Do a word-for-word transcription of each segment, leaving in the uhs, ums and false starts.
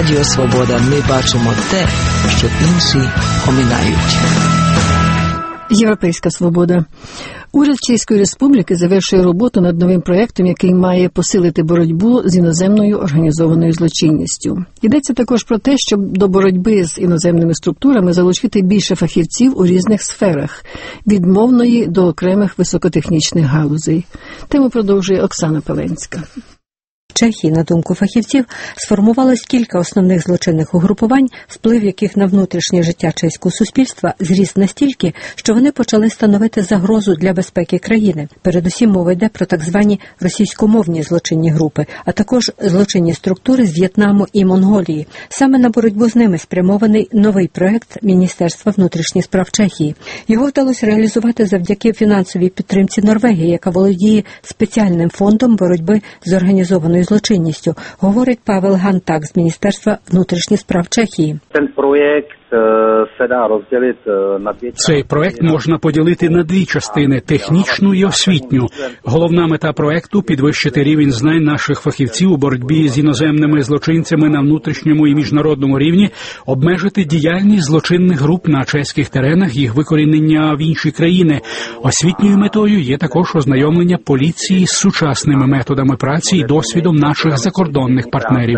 Радіо Свобода. Ми бачимо те, що інші оминають. Європейська свобода. Уряд Чеської Республіки завершує роботу над новим проєктом, який має посилити боротьбу з іноземною організованою злочинністю. Йдеться також про те, щоб до боротьби з іноземними структурами залучити більше фахівців у різних сферах, від мовної до окремих високотехнічних галузей. Тему продовжує Оксана Пеленська. В Чехії, на думку фахівців, сформувалось кілька основних злочинних угрупувань, вплив яких на внутрішнє життя чеського суспільства зріс настільки, що вони почали становити загрозу для безпеки країни. Передусім мова йде про так звані російськомовні злочинні групи, а також злочинні структури з В'єтнаму і Монголії. Саме на боротьбу з ними спрямований новий проект Міністерства внутрішніх справ Чехії. Його вдалося реалізувати завдяки фінансовій підтримці Норвегії, яка володіє спеціальним фондом боротьби з організованою злочинністю, говорить Павел Гантак з Міністерства внутрішніх справ Чехії. Цей проект можна поділити на дві частини – технічну і освітню. Головна мета проекту – підвищити рівень знань наших фахівців у боротьбі з іноземними злочинцями на внутрішньому і міжнародному рівні, обмежити діяльність злочинних груп на чеських теренах, їх викорінення в інші країни. Освітньою метою є також ознайомлення поліції з сучасними методами праці і досвідом наших закордонних партнерів.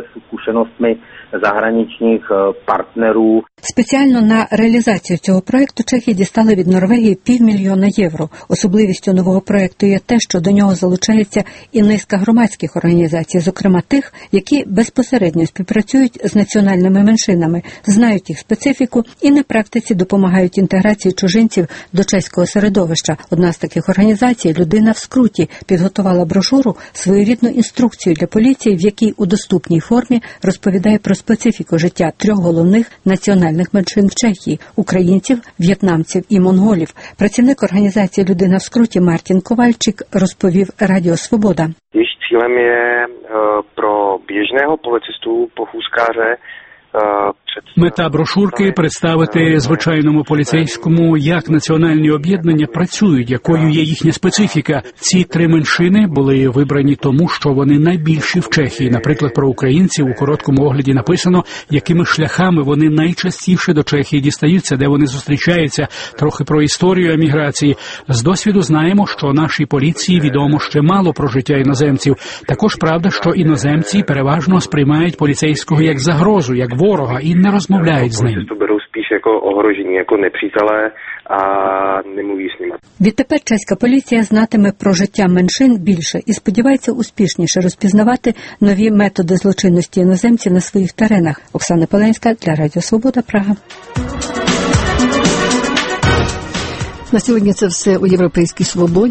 Заграничних партнерів. Спеціально на реалізацію цього проекту Чехія дістали від Норвегії півмільйона євро. Особливістю нового проекту є те, що до нього залучається і низка громадських організацій, зокрема тих, які безпосередньо співпрацюють з національними меншинами, знають їх специфіку і на практиці допомагають інтеграції чужинців до чеського середовища. Одна з таких організацій «Людина в скруті» підготувала брошуру, своєрідну інструкцію для поліції, в якій у доступній формі розповідає про специфіку життя трьох головних національних меншин в Чехії – українців, в'єтнамців і монголів. Працівник організації «Людина в скруті» Мартін Ковальчик розповів Радіо Свобода. Їх цілем є про біжного поліцисту, похускаря. Мета брошурки – представити звичайному поліцейському, як національні об'єднання працюють, якою є їхня специфіка. Ці три меншини були вибрані тому, що вони найбільші в Чехії. Наприклад, про українців у короткому огляді написано, якими шляхами вони найчастіше до Чехії дістаються, де вони зустрічаються, трохи про історію еміграції. З досвіду знаємо, що нашій поліції відомо ще мало про життя іноземців. Також правда, що іноземці переважно сприймають поліцейського як загрозу, як ворога і не розмовляють з ним. Відтепер чеська поліція знатиме про життя меншин більше і сподівається успішніше розпізнавати нові методи злочинності іноземців на своїх теренах. Оксана Пеленська для Радіо Свобода, Прага. На сьогодні це все у Європейській свободі.